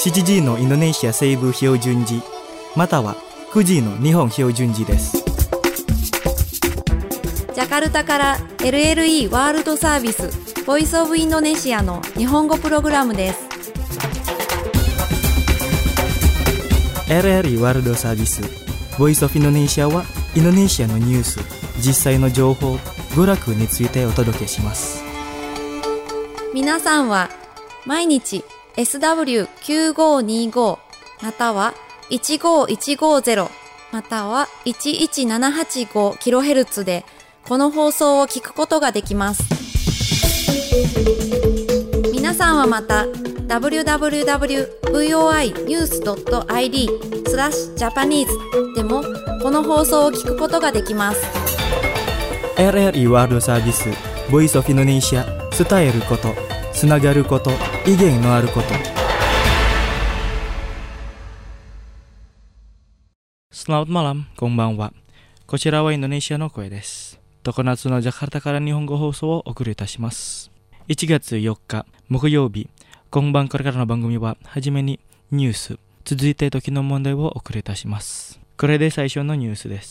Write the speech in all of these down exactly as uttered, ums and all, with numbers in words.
しちじのインドネシア西部標準時またはくじの日本標準時です。 ジャカルタから エルエルイー ワールドサービスボイスオブインドネシアの日本語プログラムです。 エルエルイー ワールドサービスボイスオブインドネシアはインドネシアのニュース、実際の情報、娯楽についてお届けします。 皆さんは毎日 エスダブリューきゅうごにご またはいちごいちごゼロまたはいちいちななはちごキロヘルツ でこの放送を聞くことができます。皆さんはまた ダブリューダブリューダブリュードットブイオーアイニュースドットアイディー スラッシュジャパニーズでもこの放送を聞くことができます。 エルエルイー ワールドサービスボイスオブインドネシア、伝えること、つながること、意見のあること。Selamat malam、こんばんは。こちらはインドネシアの声です。常夏のジャカルタから日本語放送をお送りいたします。いちがつよっか木曜日、今晩これからの番組ははじめにニュース、続いて時の問題をお送りいたします。これで最初のニュースです。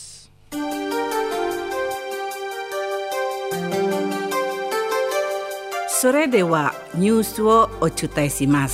それではニュースをお伝えします。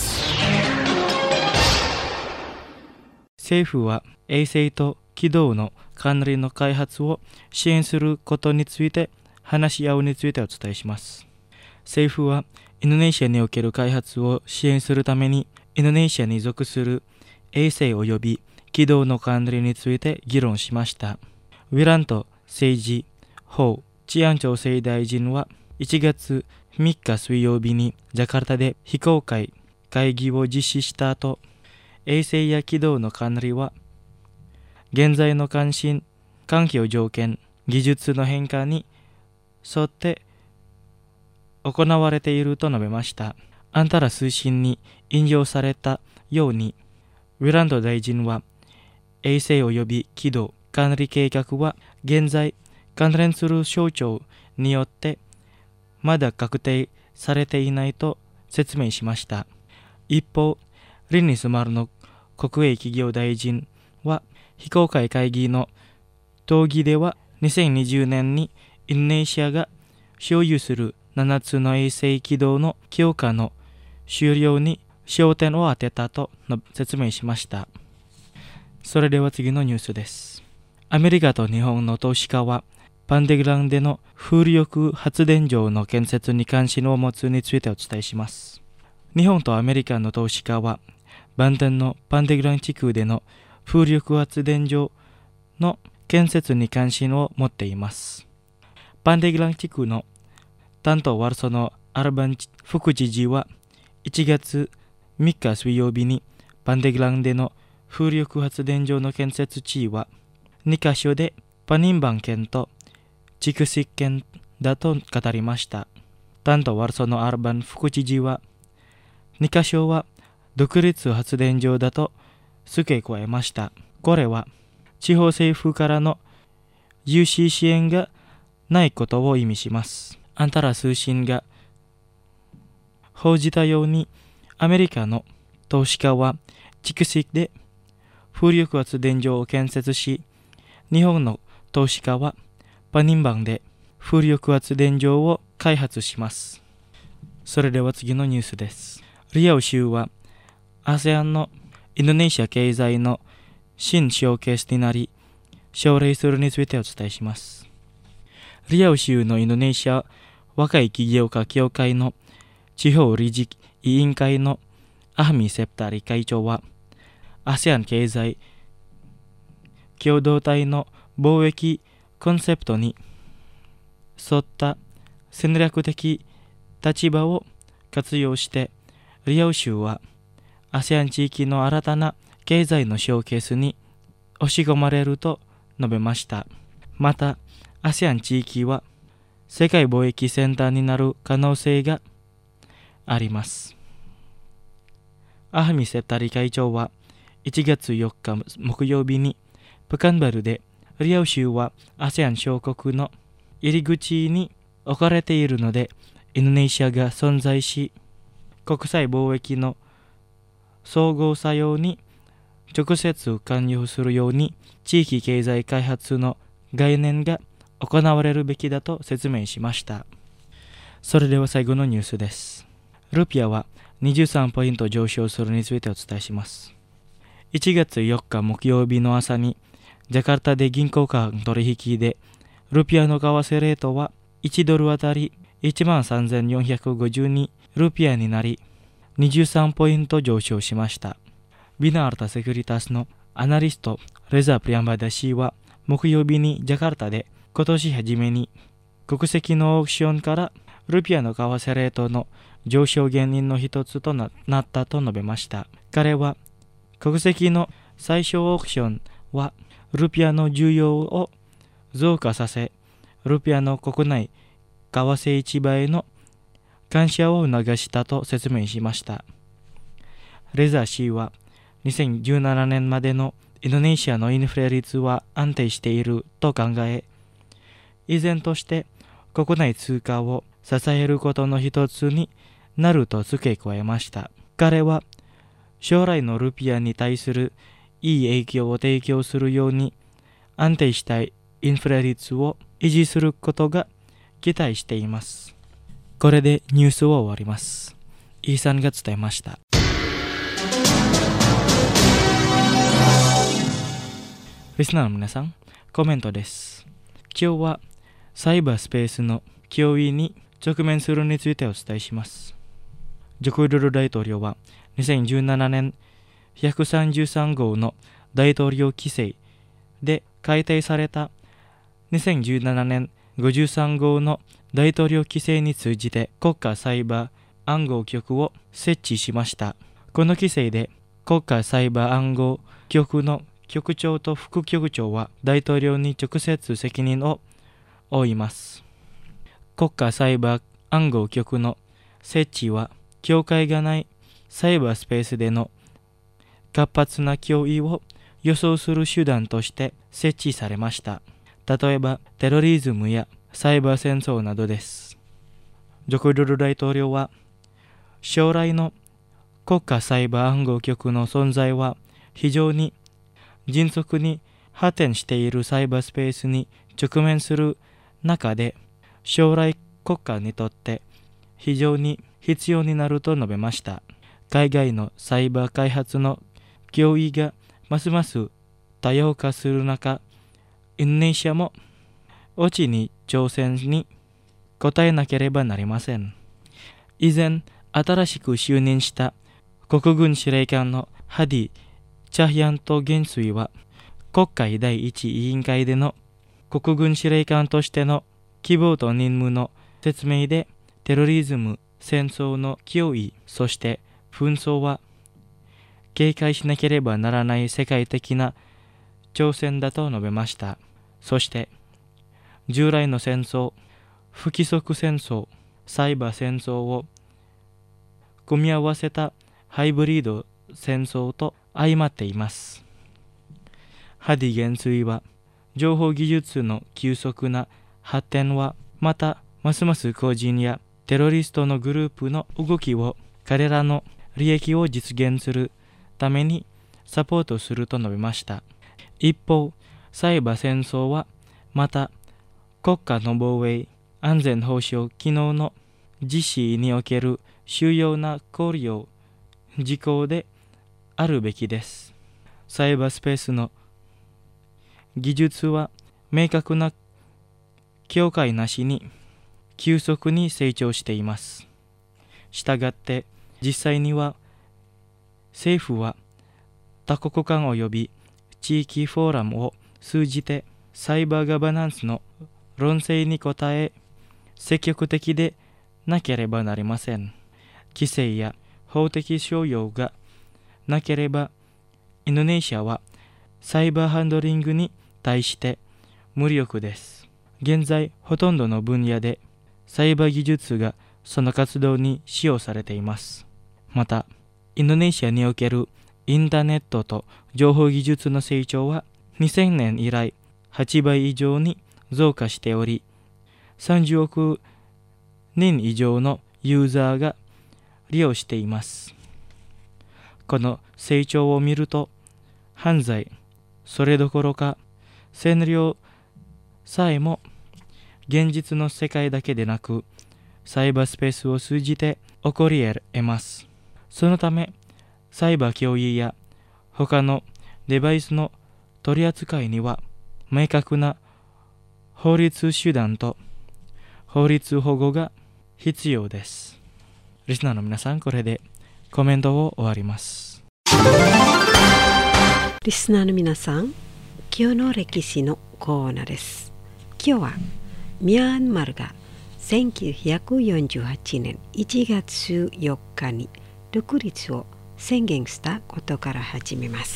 政府は衛星と軌道の管理の開発を支援することについて話し合うについてお伝えします。政府はインドネシアにおける開発を支援するためにインドネシアに属する衛星及び軌道の管理について議論しました。ウィラント政治法治安調整大臣はいちがつみっか水曜日にジャカルタで非公開会議を実施した後、衛星や軌道の管理は現在の関心、環境条件、技術の変化に沿って行われていると述べました。アンタラ通信に引用されたように、ウィラント大臣は衛星及び軌道管理計画は現在関連する省庁によってまだ確定されていないと説明しました。一方、リニスマルの国営企業大臣は非公開会議の討議ではにせんにじゅうねんにインドネシアが所有するななつの衛星軌道の強化の終了に焦点を当てたと説明しました。それでは次のニュースです。アメリカと日本の投資家はパンデグランでの風力発電場の建設に関心を持つについてお伝えします。日本とアメリカの投資家はバンテンのパンデグラン地区での風力発電場の建設に関心を持っています。パンデグラン地区の担当ワルソのアルバン副知事はいちがつみっか水曜日にパンデグランでの風力発電場の建設地はにかしょでパニンバン県とチクシッ県だと語りました。担当ワルソのアルバン副知事はにかしょは独立発電場だと付け加えました。これは地方政府からの融資支援がないことを意味します。アンタラ通信が報じたようにアメリカの投資家はチクシッで風力発電場を建設し、日本の投資家はパニンバンで風力発電場を開発します。それでは次のニュースです。リアオ州は アセアン のインドネシア経済の新ショーケースになり、奨励するについてお伝えします。リアオ州のインドネシア若い起業家協会の地方理事委員会のアハミ・セプタリ会長は、アセアン 経済共同体の貿易コンセプトに沿った戦略的立場を活用して、リアオ州は アセアン 地域の新たな経済のショーケースに押し込まれると述べました。また、アセアン 地域は世界貿易センターになる可能性があります。アハミ・セプタリ会長はいちがつよっか木曜日にプカンバルで、リアオ州は アセアン 諸国の入り口に置かれているので、インドネシアが存在し、国際貿易の総合作用に直接関与するように地域経済開発の概念が行われるべきだと説明しました。それでは最後のニュースです。ルピアはにじゅうさんポイント上昇するについてお伝えします。いちがつよっか木曜日の朝にジャカルタで銀行間取引でルピアの為替レートはいちドルあたり いちまんさんぜんよんひゃくごじゅうに ルピアになりにじゅうさんポイント上昇しました。ビナールタセキュリタスのアナリストレザ・プリアンバダ氏は木曜日にジャカルタで今年初めに国籍のオークションからルピアの為替レートの上昇原因の一つと な, なったと述べました。彼は国籍の最小オークションはルピアの需要を増加させ、ルピアの国内為替市場への感謝を促したと説明しました。レザー氏はにせんじゅうななねんまでのインドネシアのインフレ率は安定していると考え、依然として国内通貨を支えることの一つになると付け加えました。彼は将来のルピアに対するいい影響を提供するように安定したインフレ率を維持することが期待しています。これでニュースを終わります。イーさんが伝えました。リスナーの皆さん、コメントです。今日はサイバースペースの脅威に直面するについてお伝えします。ジョコ・ウィドド大統領はにせんじゅうななねんひゃくさんじゅうさんごうの大統領規制で改定されたにせんじゅうななねんごじゅうさんごうの大統領規制に通じて国家サイバー暗号局を設置しました。この規制で国家サイバー暗号局の局長と副局長は大統領に直接責任を負います。国家サイバー暗号局の設置は境界がないサイバースペースでの活発な脅威を予想する手段として設置されました。例えばテロリズムやサイバー戦争などです。ジョコ・ウィドド大統領は将来の国家サイバー暗号局の存在は非常に迅速に発展しているサイバースペースに直面する中で将来国家にとって非常に必要になると述べました。海外のサイバー開発の脅威がますます多様化する中、インドネシアもオチに挑戦に応えなければなりません。以前、新しく就任した国軍司令官のハディ・チャヒヤント元帥は国会第一委員会での国軍司令官としての希望と任務の説明でテロリズム、戦争の脅威、そして紛争は警戒しなければならない世界的な挑戦だと述べました。そして従来の戦争、不規則戦争、サイバー戦争を組み合わせたハイブリッド戦争と相まっています。ハディ元帥は情報技術の急速な発展はまたますます個人やテロリストのグループの動きを彼らの利益を実現するためにサポートすると述べました。一方、サイバー戦争はまた国家の防衛、安全保障機能の実施における主要な考慮事項であるべきです。サイバースペースの技術は明確な境界なしに急速に成長しています。したがって実際には政府は多国間及び地域フォーラムを通じてサイバーガバナンスの論争に応え積極的でなければなりません。規制や法的所要がなければインドネシアはサイバーハンドリングに対して無力です。現在ほとんどの分野でサイバー技術がその活動に使用されています。またインドネシアにおけるインターネットと情報技術の成長はにせんねん以来はちばい以上に増加しており、さんじゅうおくにん以上のユーザーが利用しています。 この成長を見ると、犯罪、それどころか占領さえも現実の世界だけでなく、サイバースペースを通じて起こり得ます。そのため、サイバー共有や他のデバイスの取り扱いには明確な法律手段と法律保護が必要です。リスナーの皆さん、これでコメントを終わります。 リスナーの皆さん、今日の歴史のコーナーです。今日はミャンマーがせんきゅうひゃくよんじゅうはちねんいちがつよっかに独立を宣言したことから始めます。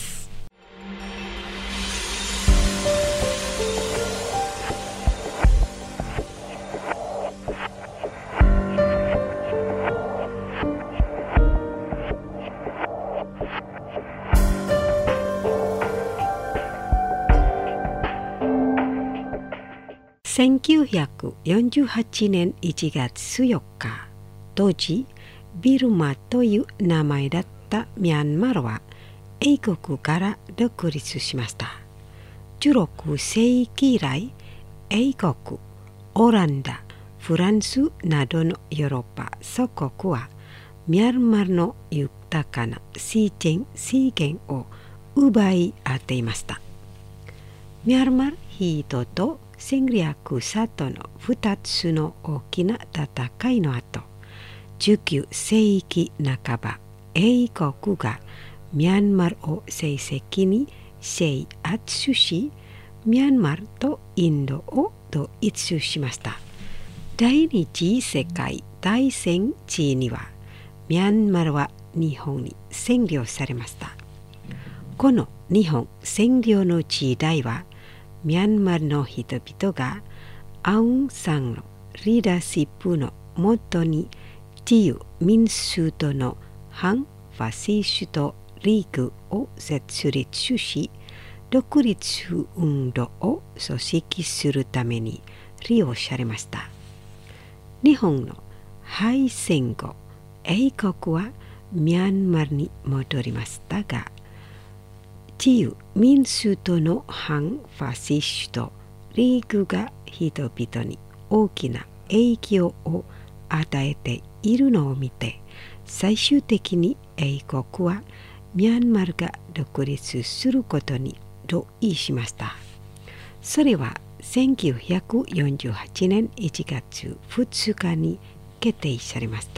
せんきゅうひゃくよんじゅうはちねんいちがつよっか、当時ビルマという名前だったミャンマーは英国から独立しました。じゅうろくせいき以来、英国、オランダ、フランスなどのヨーロッパ諸国はミャンマーの豊かな自然資源を奪い合っていました。ミャンマー人と戦略者とのふたつの大きな戦いの後、じゅうきゅうせいきなかば、英国がミャンマーを正式に制圧し、ミャンマーとインドを統一しました。第二次世界大戦時には、ミャンマーは日本に占領されました。この日本占領の時代は、ミャンマーの人々がアウンサンのリーダーシップのもとに自由民主党の反ファシストリーグを設立し、独立運動を組織するために利用されました。日本の敗戦後、英国はミャンマーに戻りましたが、自由民主党の反ファシストリーグが人々に大きな影響を与えているのを見て、最終的に英国はミャンマーが独立することに同意しました。それはせんきゅうひゃくよんじゅうはちねんいちがつふつかに決定されました。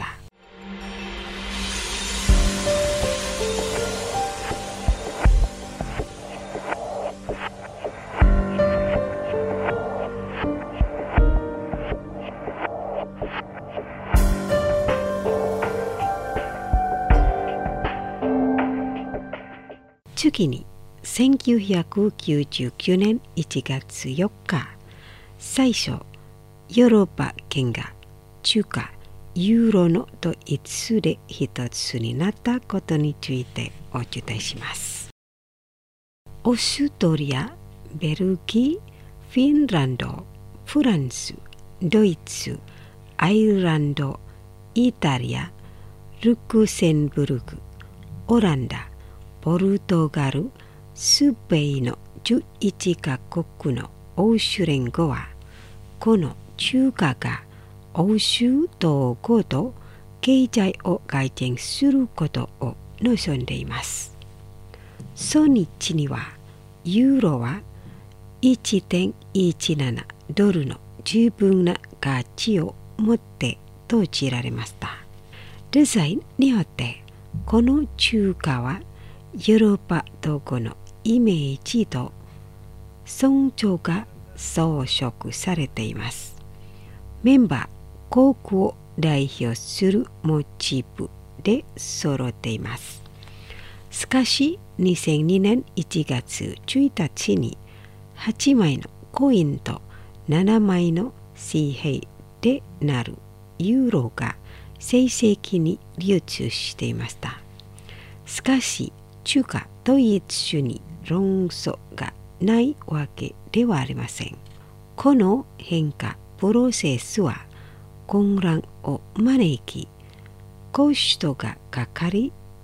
次にせんきゅうひゃくきゅうじゅうきゅうねんいちがつよっか、最初ヨーロッパ圏が中華ユーロの統一で一つになったことについてお伝えします。オーストリア、ベルギー、フィンランド、フランス、ドイツ、アイルランド、イタリア、ルクセンブルク、オランダ、ポルトガル、スペインのじゅういちかこくの欧州連合は、この中華が欧州統合と経済を改善することを望んでいます。初日には、ユーロはいってんいちななドルの十分な価値を持って閉じられました。デザインによって、この中華はヨーロッパ統合のイメージと尊重が装飾されています。メンバー航空を代表するモチーフで揃っています。しかしにせんにねんいちがつついたちにはちまいのコインとななまいの紙幣でなるユーロが正式に流通していました。しかし中華統一に論争がないわけではありません。この変化プロセスは混乱を招き、コストがかかり、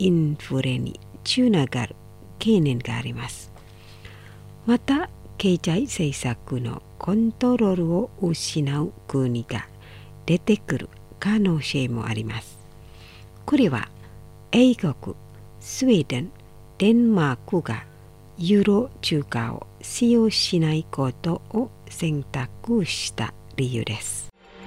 インフレにつながる懸念があります。また経済政策のコントロールを失う国が出てくる可能性もあります。これは英国、スウェーデン、デンマークがユーロ通貨を使用しないことを選択した理由です。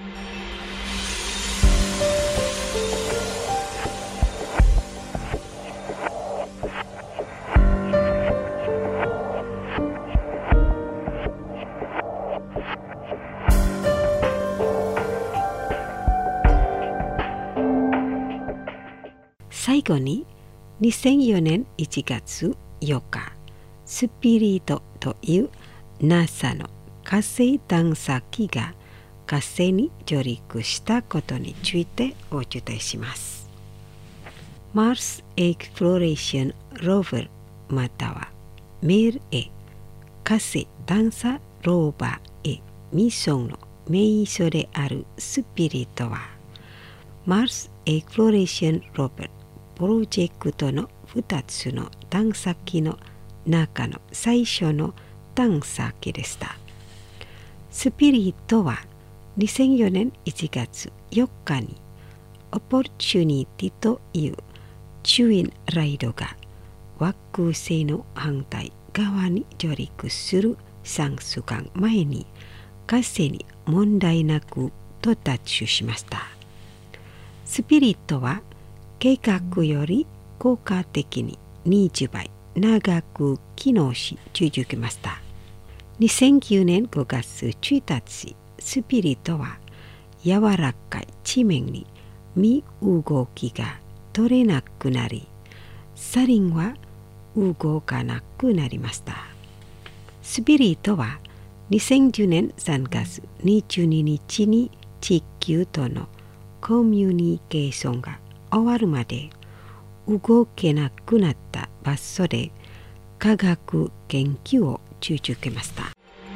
最後ににせんよねんいちがつよっか、スピリットという ナサ の火星探査機が火星に上陸したことについてお伝えします。Mars Exploration Rover または メール へ火星探査ローバーへミッションの名称であるスピリットは Mars Exploration Roverプロジェクトのふたつの探査機の中の最初の探査機でした。スピリットはにせんよねんいちがつよっかにオポルチュニティというチュインライドが惑星の反対側に上陸するさんしゅうかんまえに火星に問題なく到達しました。スピリットは計画より効果的ににじゅうばい長く機能し続けました。にせんきゅうねんごがつついたち、スピリットは柔らかい地面に身動きが取れなくなり、車輪は動かなくなりました。スピリットはにせんじゅうねんさんがつにじゅうににちに地球とのコミュニケーションが終わるまで動けなくなった場所で科学研究を続けました。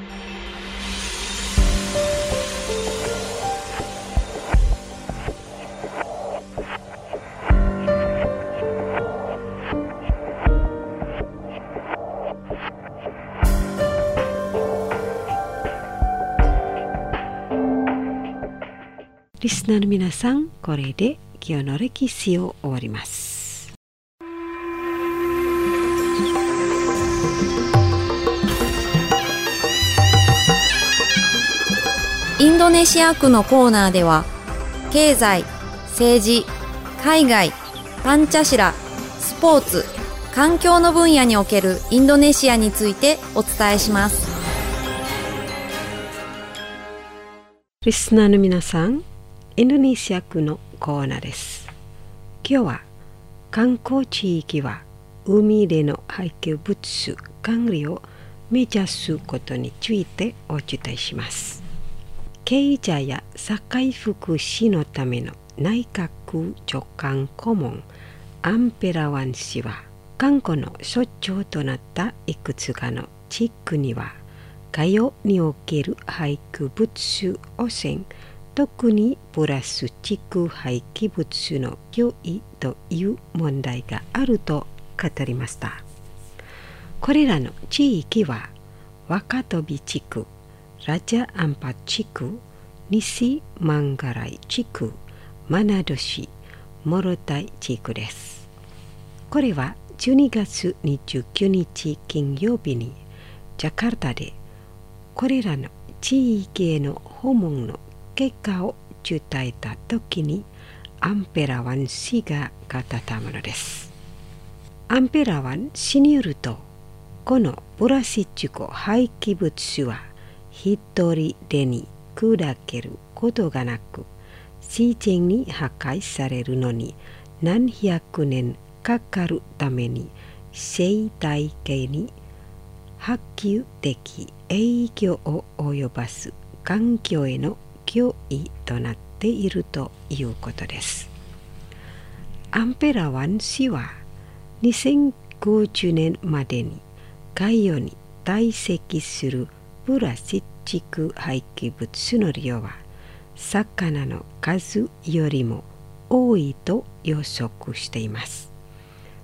リスナーの皆さん、これで今日の歴史を終わります。 インドネシア区のコーナーでは、経済、政治、海外、パンチャシラ、スポーツ、環境の分野におけるインドネシアについてお伝えします。 リスナーの皆さん、インドネシア区のコーナーです。今日は観光地域は海での廃棄物管理を目指すことについてお伝えします。経済や社会福祉のための内閣長官顧問アンペラワン氏は、観光の所長となったいくつかの地区には海洋における廃棄物汚染、特にプラスチック廃棄物の脅威という問題があると語りました。これらの地域は若飛地区、ラジャアンパ地区、西マンガライ地区、マナド市、モロタイ地区です。これはじゅうにがつにじゅうくにち金曜日にジャカルタでこれらの地域への訪問の結果を伝えたときにアンペラワン氏が語ったものです。アンペラワン氏によると、このプラスチック廃棄物は一人でに砕けることがなく、自然に破壊されるのに何百年かかるために生態系に波及的影響を及ぼす環境への脅威となっているということです。アンペラワン氏はにせんごじゅうねんまでに海洋に堆積するプラスチック廃棄物の量は魚の数よりも多いと予測しています。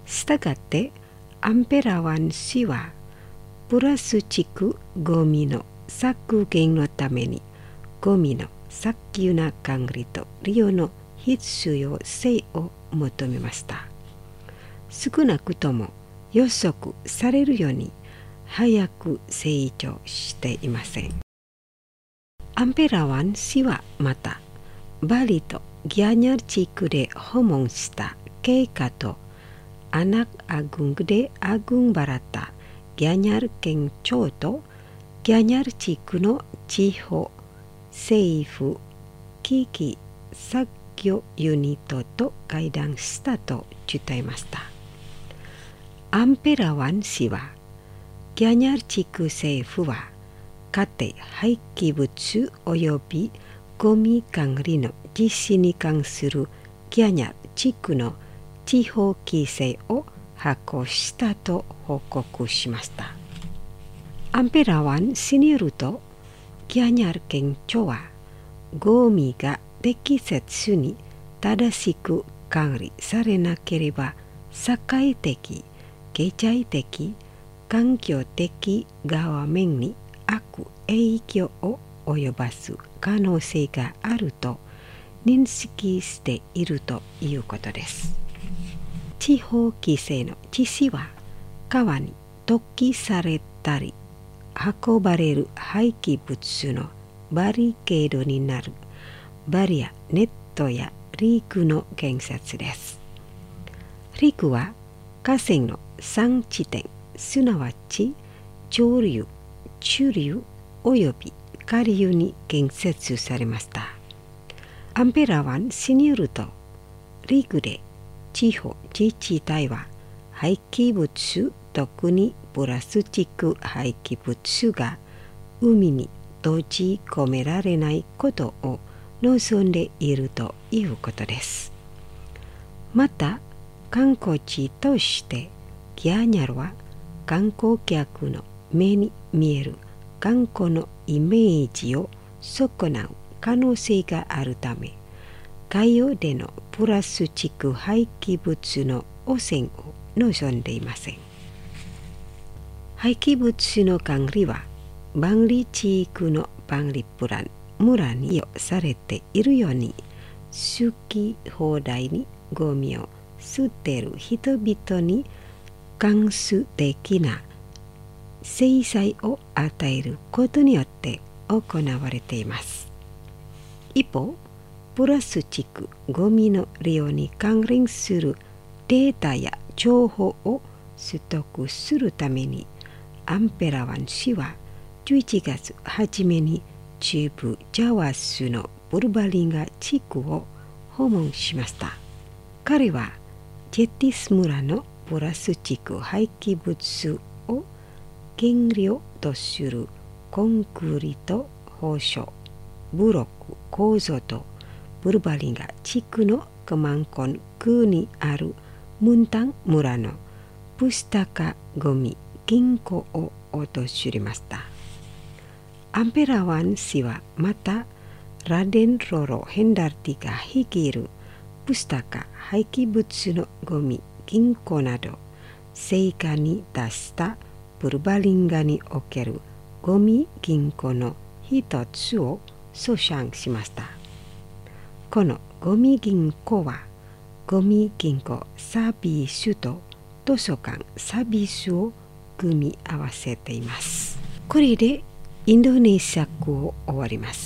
したがってアンペラワン氏はプラスチックゴミの削減のためにゴミの早急な管理と利用の必要性を求めました。少なくとも予測されるように早く成長していません。アンペラワン氏はまたバリとギャニャル地区で訪問した経過とアナアグンでアグンバラタギャニャル県庁とギャニャル地区の地方政府機器作業ユニットと会談したと伝えました。アンペラワン氏はギャニャル地区政府は家庭廃棄物及びゴミ管理の実施に関するギャニャル地区の地方規制を発行したと報告しました。アンペラワン氏によるとギャニャル県庁はゴミが適切に正しく管理されなければ社会的、経済的、環境的側面に悪影響を及ばす可能性があると認識しているということです。地方規制の実施は川に投棄されたり運ばれる廃棄物のバリケードになるバリアネットやリークの建設です。リークは河川のさん地点すなわち上流、中流および下流に建設されました。アンペラワン氏によるとリークで地方自治体は廃棄物特にプラスチック廃棄物が海に閉じ込められないことを望んでいるということです。また観光地としてギャニャルは観光客の目に見える観光のイメージを損なう可能性があるため海洋でのプラスチック廃棄物の汚染を望んでいません。廃棄物の管理は万里地域の万里プラン村に用されているように好き放題にゴミを捨てる人々に関数的な制裁を与えることによって行われています。一方、プラスチックゴミの利用に関連するデータや情報を取得するためにアンペラワン氏はじゅういちがつ初めに中部ジャワスのブルバリンガ地区を訪問しました。彼はジェティス村のプラスチック廃棄物を原料とするコンクリート包装ブロック構造とブルバリンガ地区のクマンコン区にあるムンタン村のプスタカゴミ銀行を訪れました。アンペラワン氏はまたラデンロロヘンダルティが率いるプスタカ廃棄物のゴミ銀行など成果に出したブルバリンガにおけるゴミ銀行の一つを訴訟しました。このゴミ銀行はゴミ銀行サービスと図書館サービスを組み合わせています。これでインドネシア語を終わります。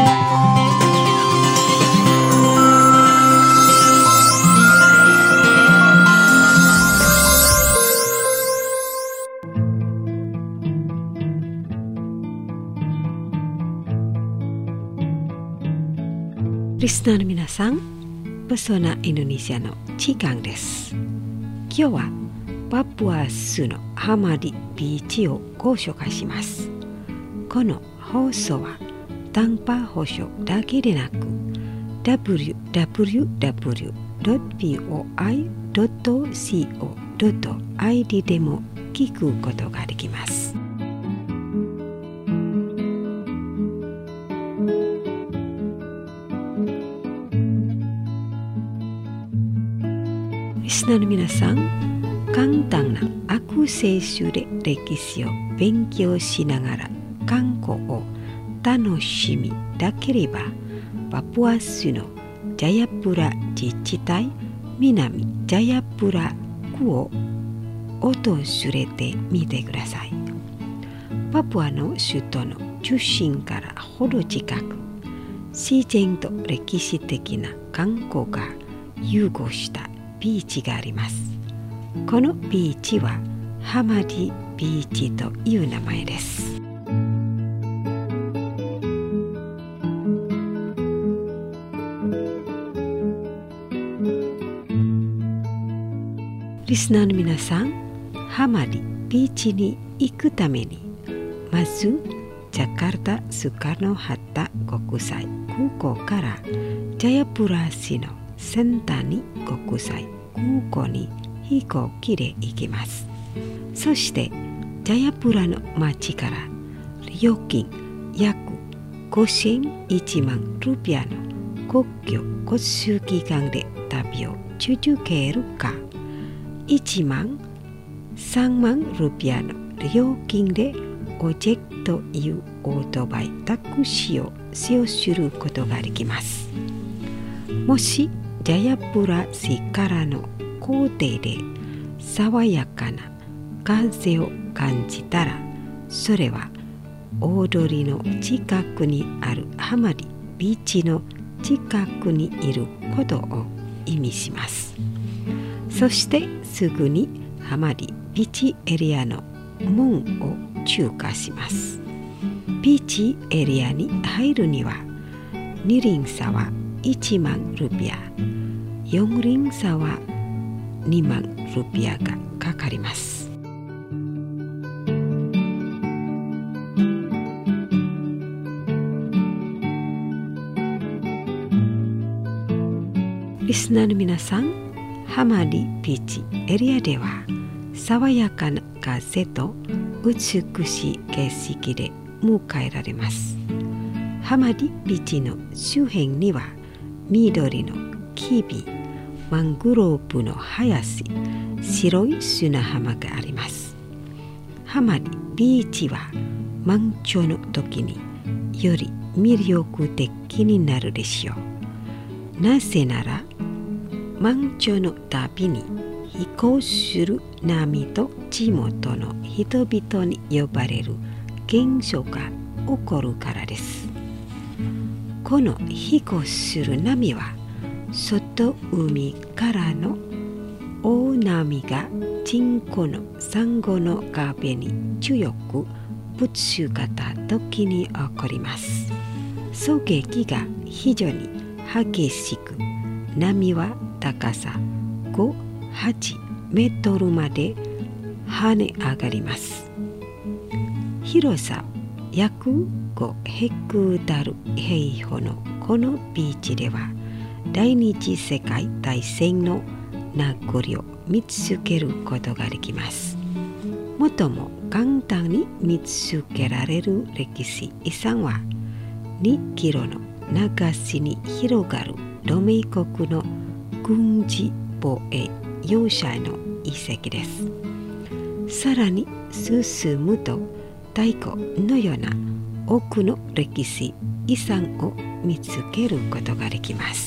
リスナーの皆さん、パソナインドネシアの時間です。今日はパプアスのハマディビーチをご紹介します。この放送は短波放送だけでなく ダブリューダブリューダブリュードットビーオーアイドットコードットアイディー でも聞くことができます。リススナーの皆さん、簡単なアクセスで歴史を勉強しながら観光を楽しみたければ、パプアスのジャヤプラ自治体南ジャヤプラ区を訪れてみてください。パプアの首都の中心からほど近く、自然と歴史的な観光が融合したビーチがあります。このビーチはハマディビーチという名前です。リスナーの皆さん、ハマディビーチに行くために、まずジャカルタ・スカルノ・ハッタ国際空港からジャヤプラ市のセンタニ国際空港に飛行機で行きます。そしてジャヤプラの町から料金約ごせんいちまんルピアの国境交通機関で旅を続けるか、いちまんさんまんルピアの料金でオジェクというオートバイタクシーを使用することができます。もしジャヤプラ市からの行程で爽やかな風を感じたら、それは大通りの近くにあるハマディビーチの近くにいることを意味します。そしてすぐにハマディビーチエリアの門を通過します。ビーチエリアに入るには二輪差はいちまんルピア、四輪差はにまんルピアがかかります。リスナーの皆さん、ハマディビーチエリアでは爽やかな風と美しい景色で迎えられます。ハマディビーチの周辺には緑の木々、マングローブの林、白い砂浜があります。ハマディビーチは満潮の時により魅力的になるでしょう。なぜなら満潮のたびに飛行する波と地元の人々に呼ばれる現象が起こるからです。この飛行する波は外海からの大波が人工のサンゴの壁に強くぶつかった時に起こります。衝撃が非常に激しく、波は高さご、はちメートルまで跳ね上がります。広さ約ごヘクタール平方のこのビーチでは、第二次世界大戦の名残を見つけることができます。最も簡単に見つけられる歴史遺産はにキロの長さに広がる同盟国の軍事防衛要塞の遺跡です。さらに進むと太鼓のような多くの歴史遺産を見つけることができます。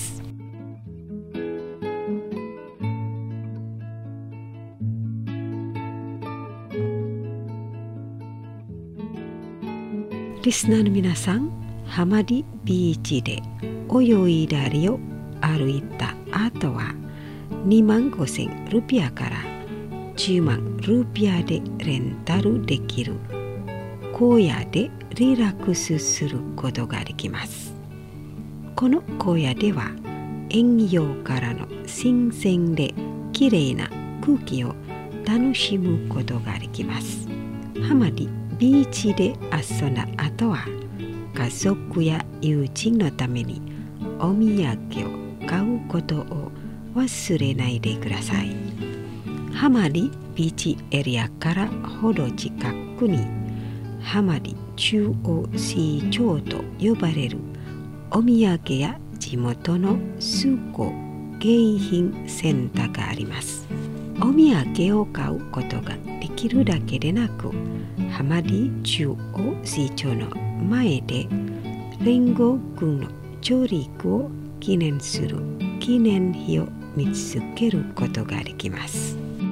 リスナーの皆さん、ハマディビーチで泳いだりを歩いた後はにまんごせんルピアからじゅうまんルピアでレンタルできる荒野でリラックスすることができます。この荒野では遠洋からの新鮮できれいな空気を楽しむことができます。ハマディビーチで遊んだ後は家族や友人のためにお土産を買うことを忘れないでください。ハマディビーチエリアからほど近くにハマディ中央市場と呼ばれるお土産や地元の数個景品センターがあります。 お土産を買うことができるだけでなく、浜里中央市長の前で連合軍の上陸を記念する記念碑を見つけることができます。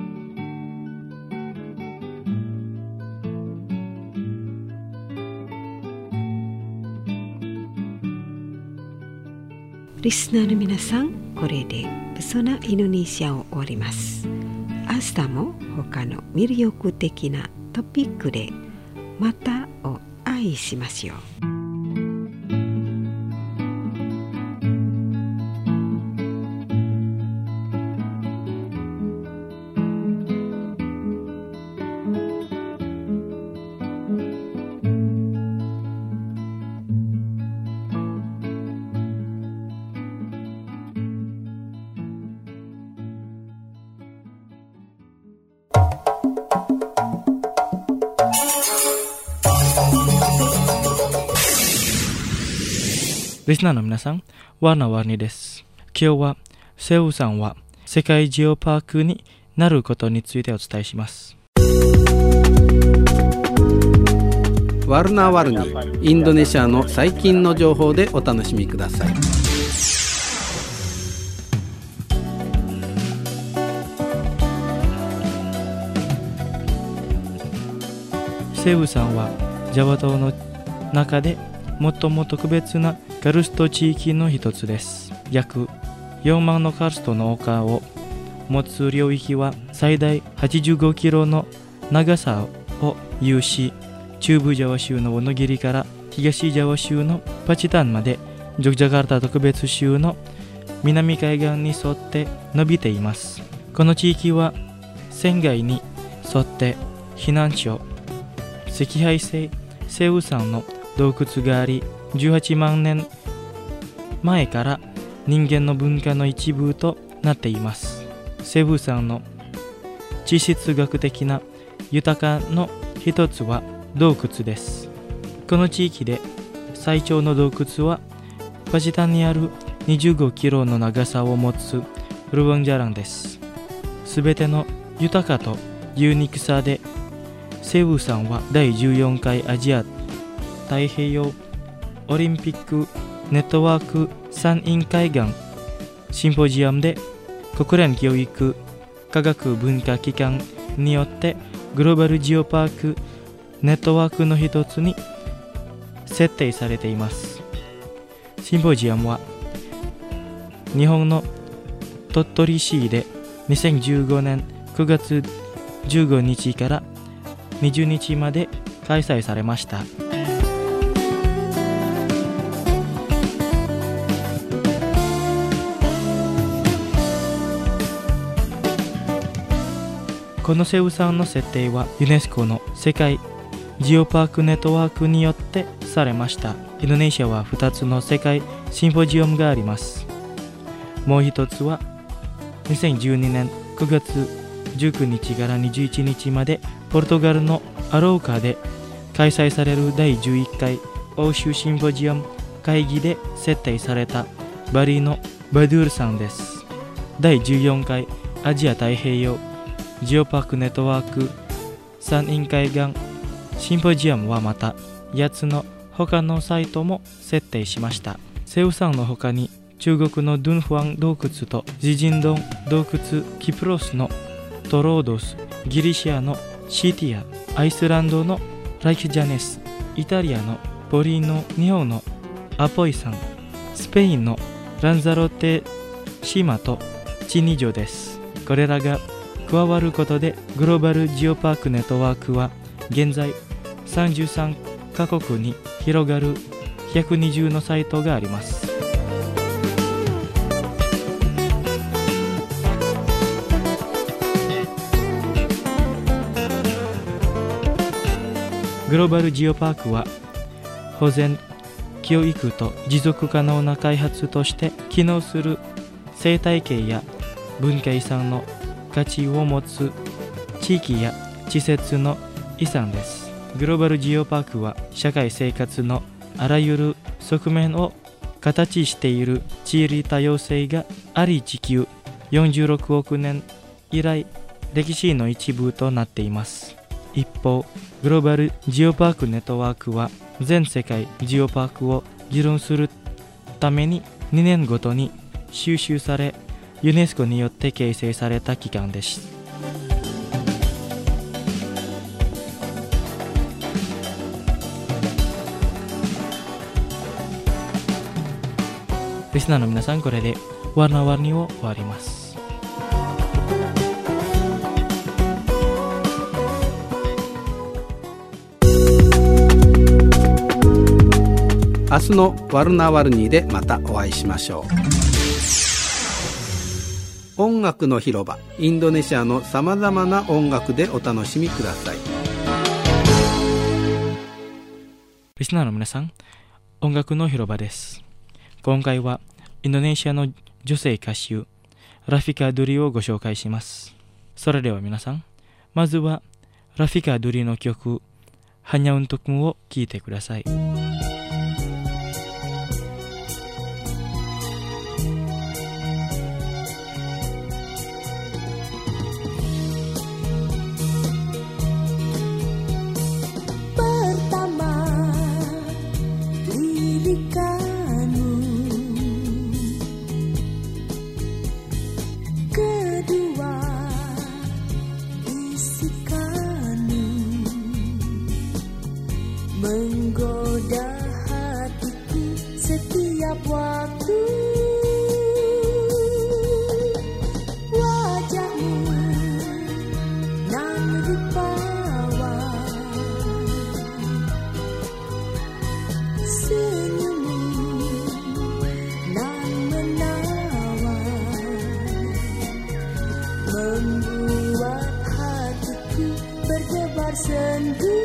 リスナーの皆さん、これでプソナインドネシアを終わります。明日も他の魅力的なトピックでまたお会いしましょう。 リスナーの皆さん、ワーナワーニです。今日はセウさんは世界ジオパークになることについてお伝えします。 ワルナワルニ、インドネシアの最近の情報でお楽しみください。 セウさんはジャワ島の中で最も特別なカルスト地域の一つです。約よんまんのカルストの丘を持つ領域は最大はちじゅうごキロの長さを有し、中部ジャワ州のオノギリから東ジャワ州のパチタンまでジョグジャカルタ特別州の南海岸に沿って伸びています。この地域は船外に沿って避難所、赤廃性セウ山の洞窟があり、じゅうはちまんねんまえから人間の文化の一部となっています。セウ山の地質学的な豊かの一つは洞窟です。この地域で最長の洞窟はパチタンにあるにじゅうごキロの長さを持つルワンジャランです。すべての豊かとユニークさでセウ山はだいじゅうよんかいアジア太平洋オリンピックネットワーク山陰海岸シンポジアムで国連教育科学文化機関によってグローバルジオパークネットワークの一つに設定されています。シンポジアムは日本の鳥取市でにせんじゅうごねんくがつじゅうごにちからにじゅうにちまで開催されました。このセウ山の設定はユネスコの世界ジオパークネットワークによってされました。インドネシアはふたつの世界シンポジウムがあります。もう一つはにせんじゅうにねんくがつじゅうくにちからにじゅういちにちまでポルトガルのアローカで開催されるだいじゅういっかい欧州シンポジウム会議で設定されたバリのバドゥール山です。だいじゅうよんかいアジア太平洋ジオパークネットワーク山陰海岸シンポジアムはまたやっつの他のサイトも設定しました。セウ山の他に中国のドゥンファン洞窟とジジンドン洞窟、キプロスのトロードス、ギリシアのシティア、アイスランドのライキジャネス、イタリアのポリーノ、日本のアポイ山、スペインのランザロテ島とチニジョです。これらが加わることでグローバルジオパークネットワークは現在さんじゅうさんカ国に広がるひゃくにじゅうのサイトがあります。グローバルジオパークは保全、教育と持続可能な開発として機能する生態系や文化遺産の価値を持つ地域や施設の遺産です。グローバルジオパークは社会生活のあらゆる側面を形している地理多様性があり、地球よんじゅうろくおくねん以来歴史の一部となっています。一方、グローバルジオパークネットワークは全世界ジオパークを議論するためににねんごとに収集され、ユネスコによって形成された機関です。リスナーの皆さん、これでワナワニを終わります。 明日のワルナワルニーでまたお会いしましょう。音楽の広場、インドネシアのさまざまな音楽でお楽しみください。 リスナーの皆さん、音楽の広場です。今回はインドネシアの女性歌手ラフィカ・ドゥリをご紹介します。それでは皆さん、まずはラフィカ・ドゥリの曲ハニャウントクムを聴いてください。 Menggoda hatiku setiap waktu, wajahmu nan rupawan, senyummu nan menawan, membuat hatiku berdebar sendu.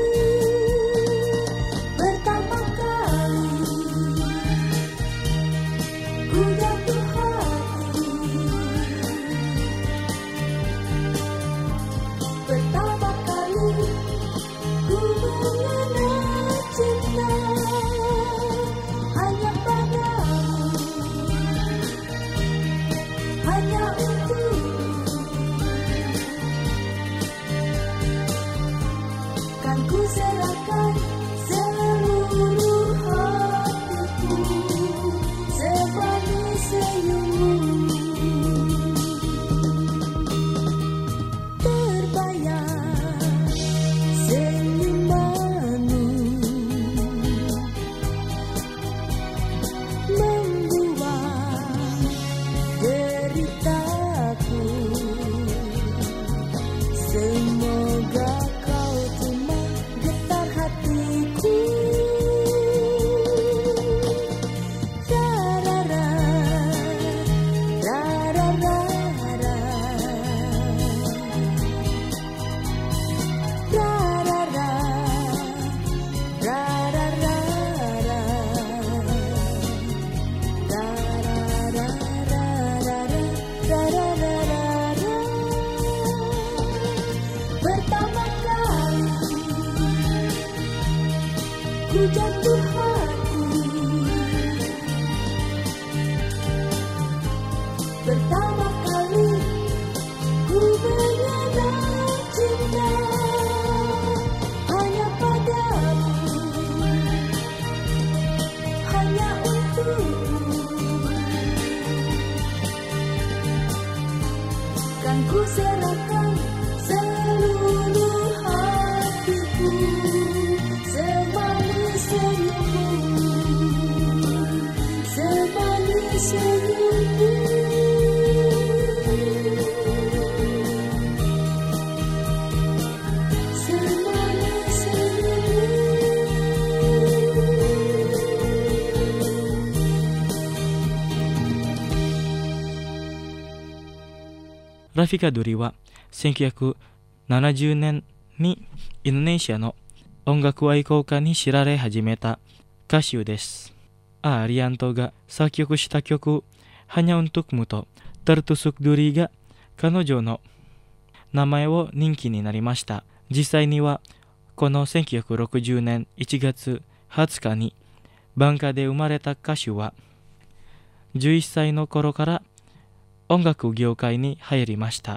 ラフィカ・ドゥリはせんきゅうひゃくななじゅうねんにインドネシアの音楽愛好家に知られ始めた歌手です。アーリアントが作曲した曲ハニャウントクムとタルトスク・ドゥリが彼女の名前を人気になりました。実際にはこのせんきゅうひゃくろくじゅうねんいちがつはつかにバンカで生まれた歌手はじゅういっさいの頃から音楽業界に入りました。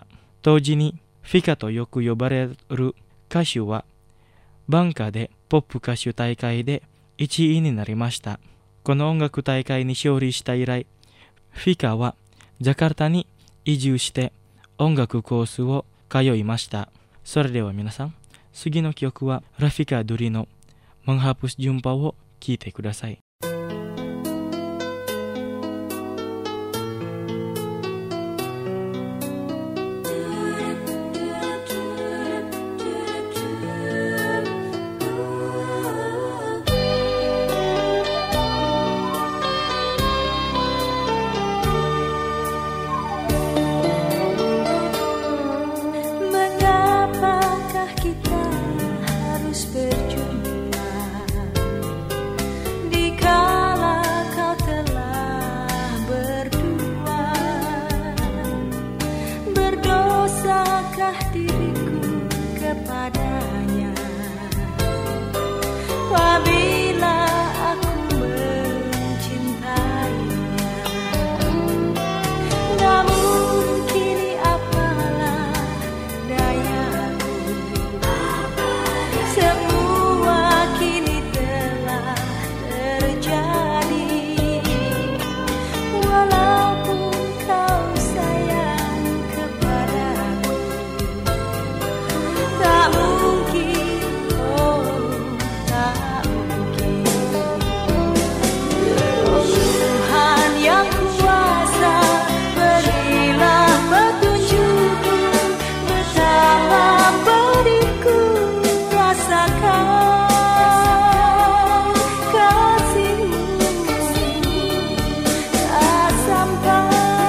同時にフィカとよく呼ばれる歌手はバンカでポップ歌手大会でいちいになりました。この音楽大会に勝利した以来、フィカはジャカルタに移住して音楽コースを通いました。それでは皆さん、次の曲はラフィカ・ドゥリのMenghapus Jumpaを聴いてください。 Mengapakah kita harus berjumpa dikala kau telah berdua? Berdosakah diriku kepadanya apabila aku mencintainya? Namun kini apalah dayaku, semua kini telah terjadi. Walaupun kau sayang kepadaku, tak mungkin, oh tak mungkin. Oh Tuhan yang kuasa, berilah petunjukku betapa pedihku rasakan kasih-Mu tak sampai.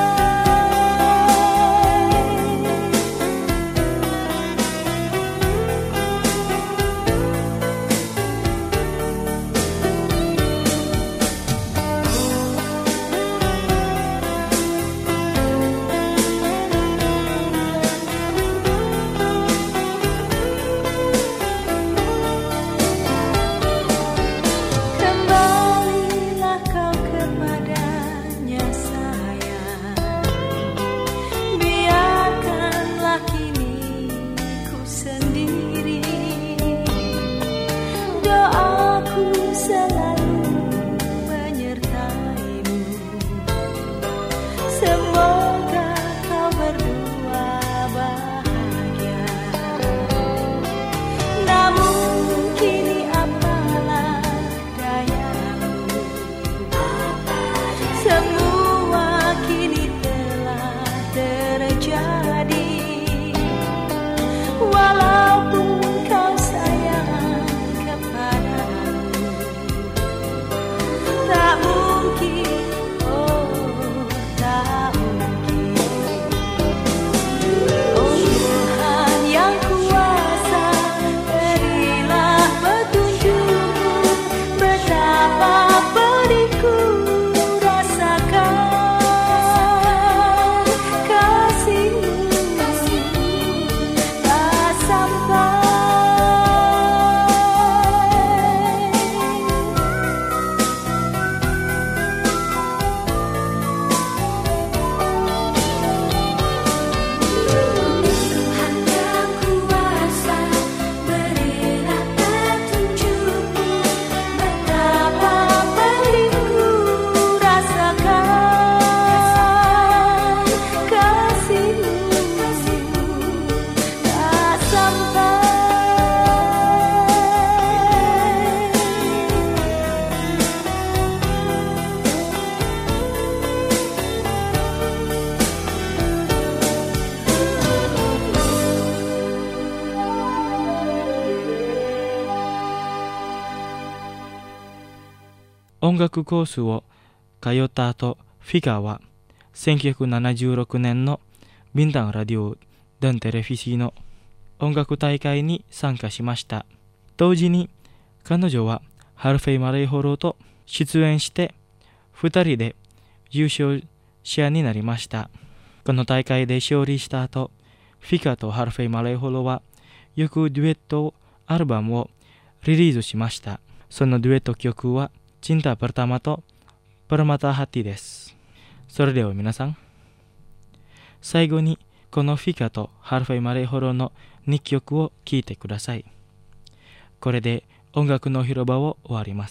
Kembalilah kau kepadanya sayang, biarkanlah kini ku sendiri. Doaku selalu menyertai-Mu, semoga kau berdua bahagia. Namun kini apalah dayaku, semua kini telah terjadi. Walaupun kau sayang kepadaku, tak mungkin, oh tak mungkin. Oh Tuhan yang kuasa, berilah petunjukku betapa pedihku rasakan kasih-Mu tak sampai. Tuhan yang kuasa, berilah petunjukku betapa pedihku rasakan kasih-Mu tak sampai. 音楽コースを通った後、フィカはせんきゅうひゃくななじゅうろくねんのビンタンラディオ・ダンテレフィシーの音楽大会に参加しました。同時に彼女はハルフェイ・マレイホロと出演してふたりで優勝者になりました。この大会で勝利した後、フィカとハルフェイ・マレイホロはよくデュエットアルバムをリリースしました。そのデュエット曲はCinta PertamaとPermata Hatiです。それでは皆さん、最後にこのフィカとハルファイマレイホロのにきょくを聴いてください。これで音楽の広場を終わります。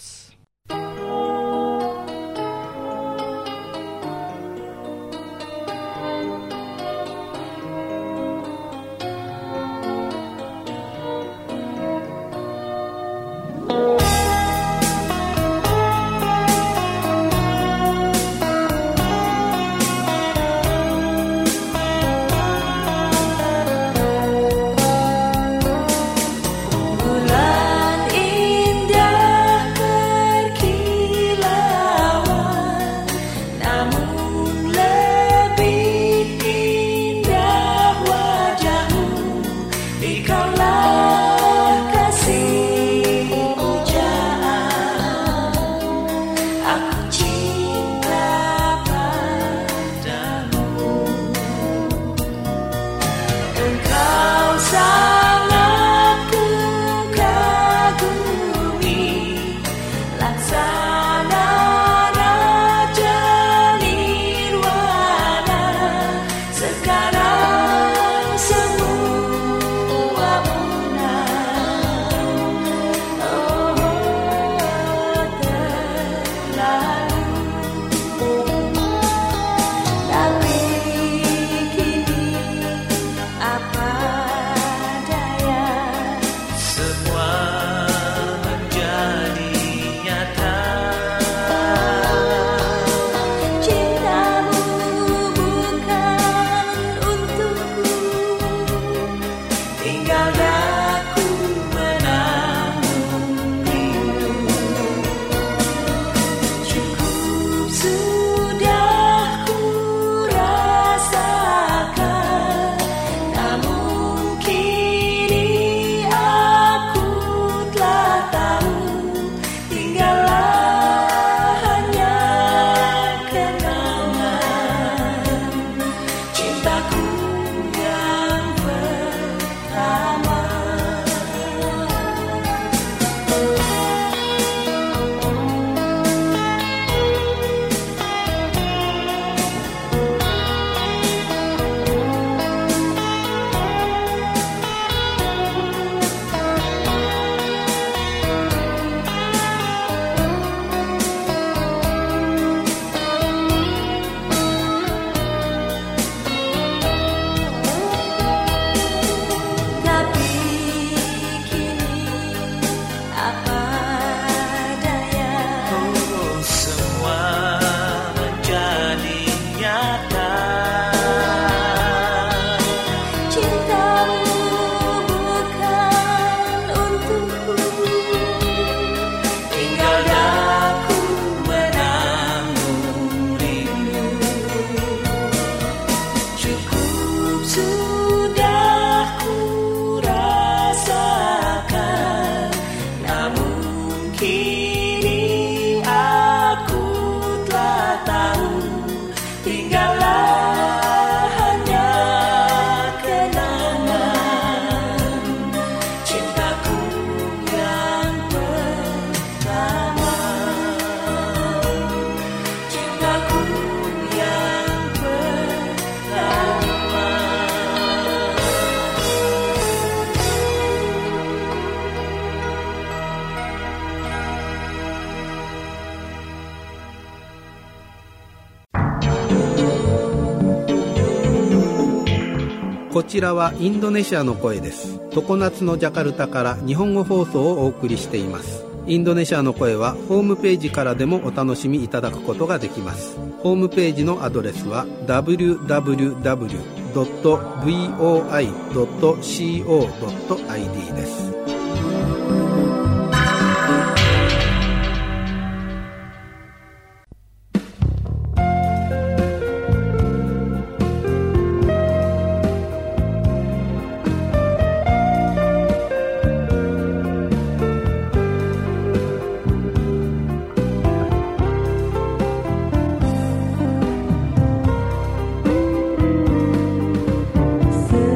こちらはインドネシアの声です。常夏のジャカルタから日本語放送をお送りしています。インドネシアの声はホームページからでもお楽しみいただくことができます。ホームページのアドレスは ダブリューダブリューダブリュードットブイオーアイドットコードットアイディー です。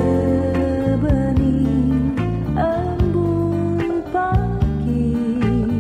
Sebening embun pagi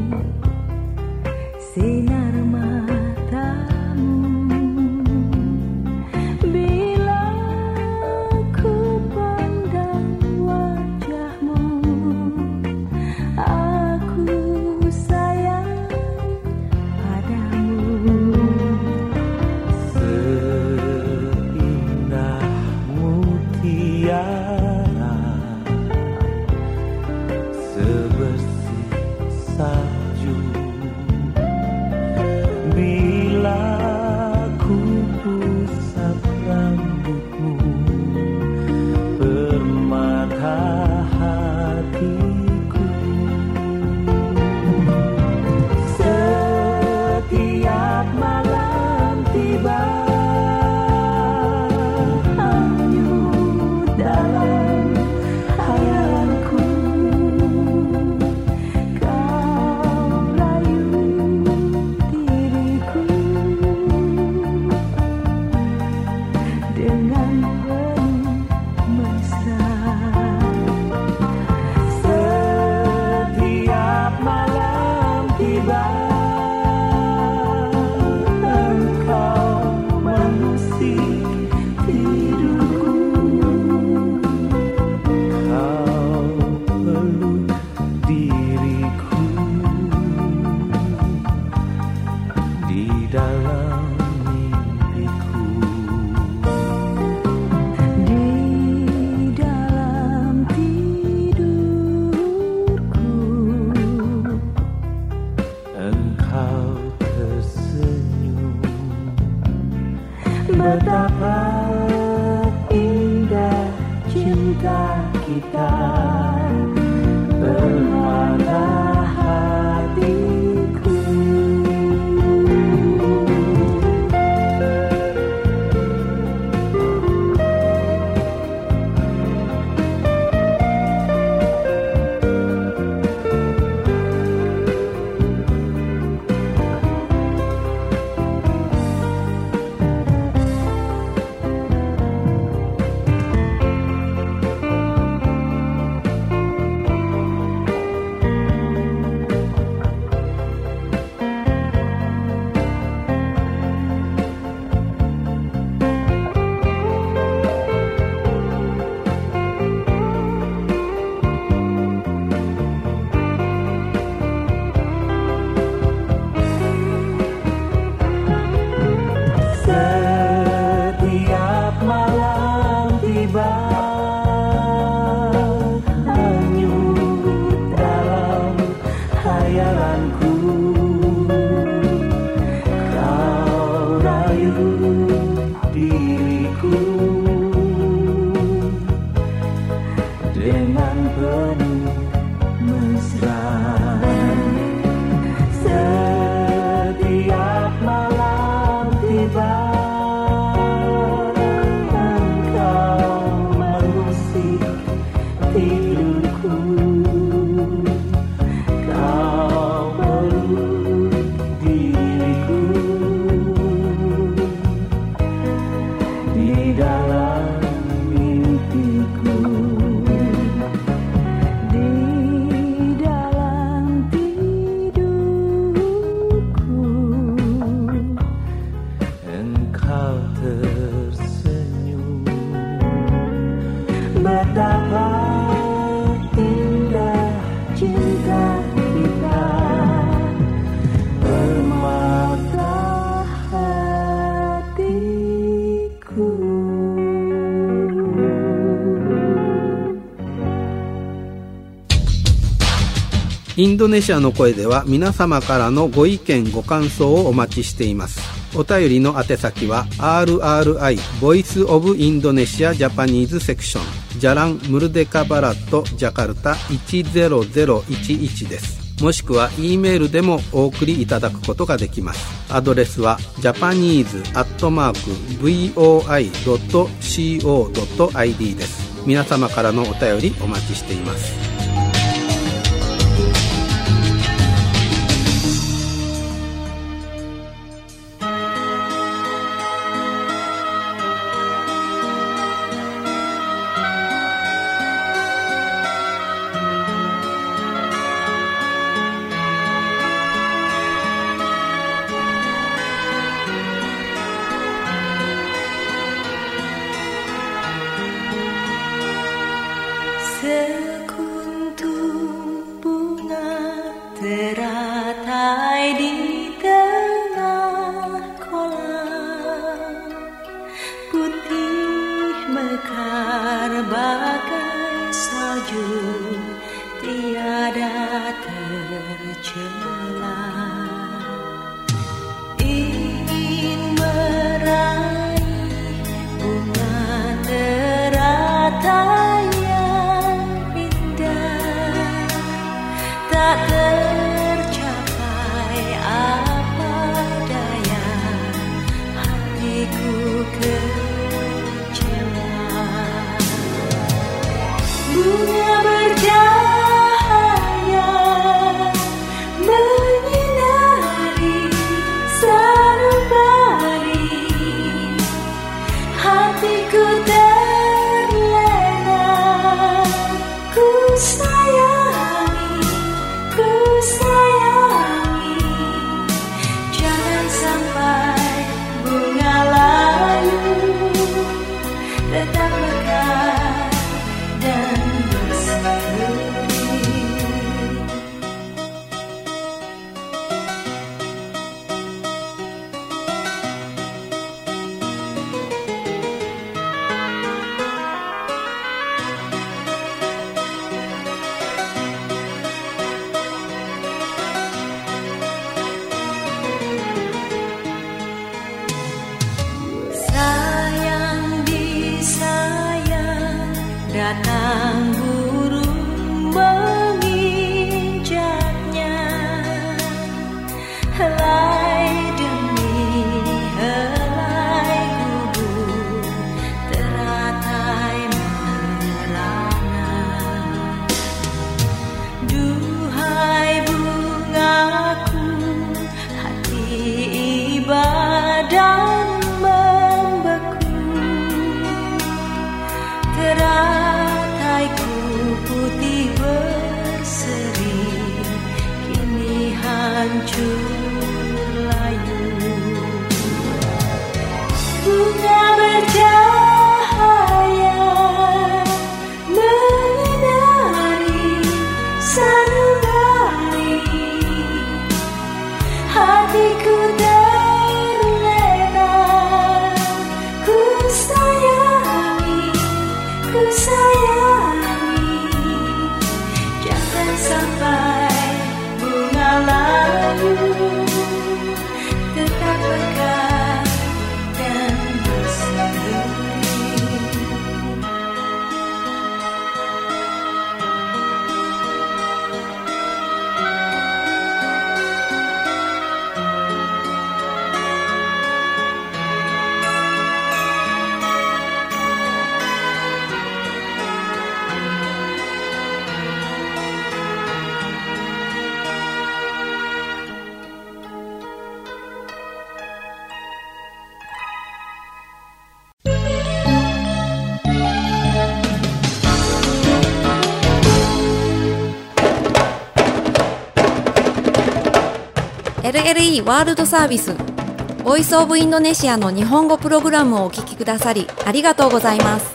インドネシアの声では皆様からのご意見ご感想をお待ちしています。お便りの宛先は アールアールアイ Voice of Indonesia Japanese Section ジャランムルデカバラットジャカルタいちゼロゼロいちいちです。もしくは E メールでもお送りいただくことができます。アドレスは ジャパニーズ アットマーク ブイオーアイ ドット コー ドット アイディー です。皆様からのお便りお待ちしています。 Sekuntum bunga teratai di tengah kolam, putih mekar bagai salju, tiada tercela. Ingin meraih bunga teratai tak tercapai apa daya, hatiku kecewa. Bunga bercahaya menyinari sanubari, hatiku terlena, ku sayang, ku sayangi. Jangan sampai bunga layu tetap mekar dan berseri. Datang burung menginjaknya, helai demi helai gugur teratai merana. Duhai bungaku, hati ibadah membeku, terataiku putih berseri, kini hancur layu. Bunga bercahaya menyinari sanubari, hatiku terlena, ku sayangi, ku sayangi. Jangan sampai bunga layu tetap mekar dan berseri. エルエルイー ワールドサービスボイスオブインドネシアの日本語プログラムをお聞きくださりありがとうございます。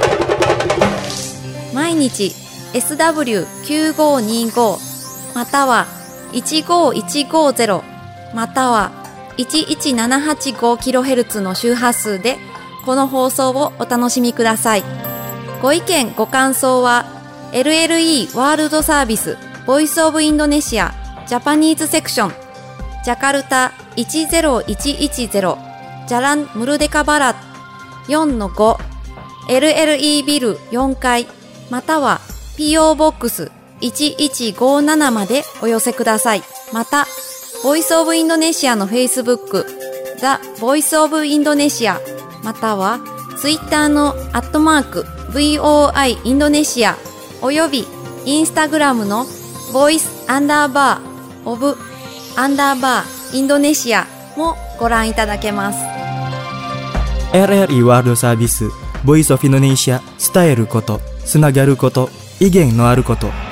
毎日 エスダブリューきゅうごにご またはいちごいちごゼロまたはいちいちななはちごキロヘルツ の周波数でこの放送をお楽しみください。ご意見ご感想は エルエルイー ワールドサービスボイスオブインドネシアジャパニーズセクションジャカルタいちゼロいちいちゼロジャランムルデカバラ よんのご エルエルイー ビルよんかいまたは ピーオー ボックスいちいちごななまでお寄せください。またボイスオブインドネシアのフェイスブック The Voice of Indonesia またはツイッターのアットマーク ブイオーアイ インドネシアおよびインスタグラムの Voice アンダーバー of アンダーバーインドネシアもご覧いただけます。 エルエルイー ワールドサービスボイスオフインドネシア伝えることつながること意見のあること